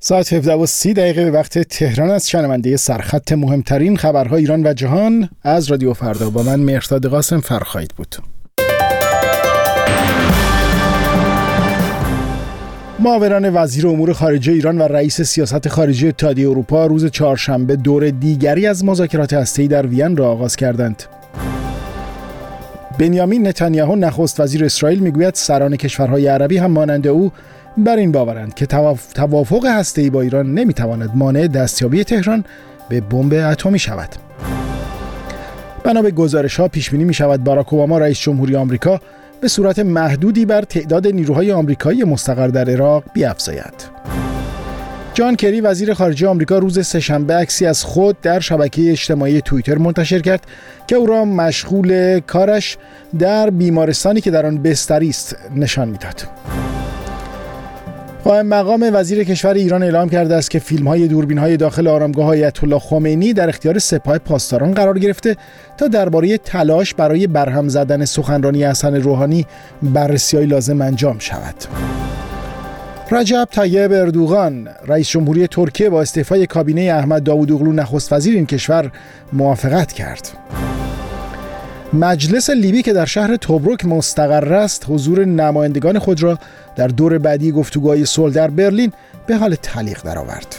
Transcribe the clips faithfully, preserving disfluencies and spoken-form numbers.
ساعت هفده و سی دقیقه به وقت تهران از شنونده سرخط مهمترین خبرهای ایران و جهان از رادیو فردا با من مهرداد قاسم فرخاید بود. معاونان وزیر امور خارجه ایران و رئیس سیاست خارجی اتحادیه اروپا روز چهارشنبه دور دیگری از مذاکرات هسته‌ای در وین را آغاز کردند. بنیامین نتانیاهو نخست وزیر اسرائیل میگوید سران کشورهای عربی هم مانند او بر این باورند که توافق هسته‌ای با ایران نمیتواند مانع دستیابی تهران به بمب اتمی شود. بنا به گزارش‌ها پیش بینی می‌شود باراک اوباما رئیس جمهوری آمریکا به صورت محدودی بر تعداد نیروهای آمریکایی مستقر در عراق بیفزاید. جان کری وزیر خارجه آمریکا روز سه‌شنبه عکسی از خود در شبکه اجتماعی توییتر منتشر کرد که او را مشغول کارش در بیمارستانی که در آن بستری است نشان می‌داد. قائم مقام وزیر کشور ایران اعلام کرده است که فیلم‌های دوربین‌های داخل آرامگاه آیت الله خمینی در اختیار سپاه پاسداران قرار گرفته تا درباره تلاش برای برهم زدن سخنرانی حسن روحانی بررسی‌های لازم انجام شود. رجب طیب اردوغان رئیس جمهوری ترکیه با استعفای کابینه احمد داوودوغلو نخست وزیر این کشور موافقت کرد. مجلس لیبی که در شهر توبروک مستقر است حضور نمایندگان خود را در دور بعدی گفتگوهای صلح در برلین به حال تعلیق درآورد.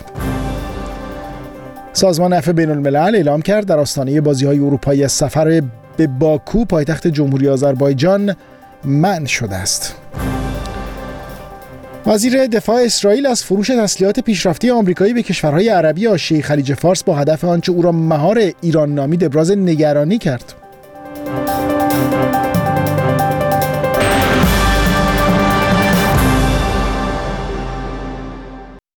سازمان عفو بین الملل اعلام کرد در آستانه بازی‌های اروپایی از سفر به باکو پایتخت جمهوری آذربایجان منع شده است. وزیر دفاع اسرائیل از فروش تسلیحات پیشرفته آمریکایی به کشورهای عربی حاشیه خلیج فارس با هدف آنچه او را مهار ایران نامید ابراز نگرانی کرد.